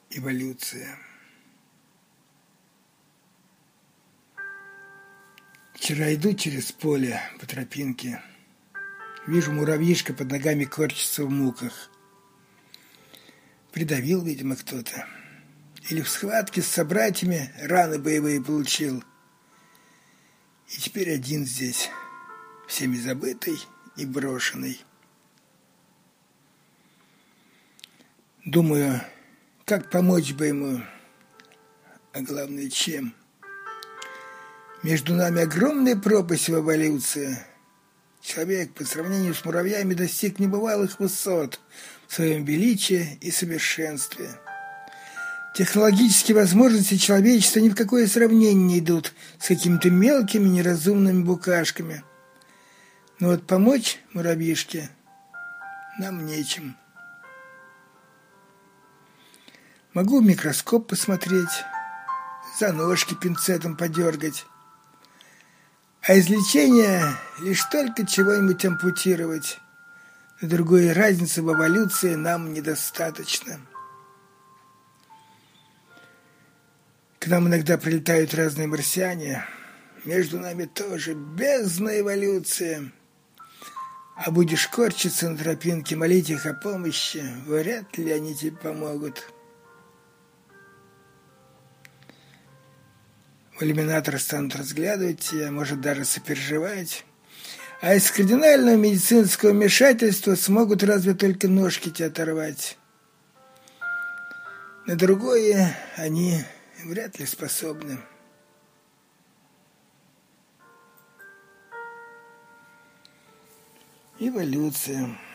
Эволюция. Вчера иду через поле по тропинке. Вижу, муравьишка под ногами корчится в муках. Придавил, видимо, кто-то. Или в схватке с собратьями раны боевые получил. И теперь один здесь, всеми забытый и брошенный. Думаю, как помочь бы ему, а главное, чем. Между нами огромная пропасть в эволюции. Человек по сравнению с муравьями достиг небывалых высот в своем величии и совершенстве. Технологические возможности человечества ни в какое сравнение не идут с какими-то мелкими неразумными букашками. Но вот помочь муравьишке нам нечем. Могу в микроскоп посмотреть, за ножки пинцетом подергать. А из лечения лишь только чего-нибудь ампутировать. Но другой разницы в эволюции нам недостаточно. К нам иногда прилетают разные марсиане. Между нами тоже бездна эволюции. А будешь корчиться на тропинке, молить их о помощи, вряд ли они тебе помогут. В иллюминатор станут разглядывать тебя, может даже сопереживать. А из кардинального медицинского вмешательства смогут разве только ножки тебе оторвать. На другое они вряд ли способны. Эволюция.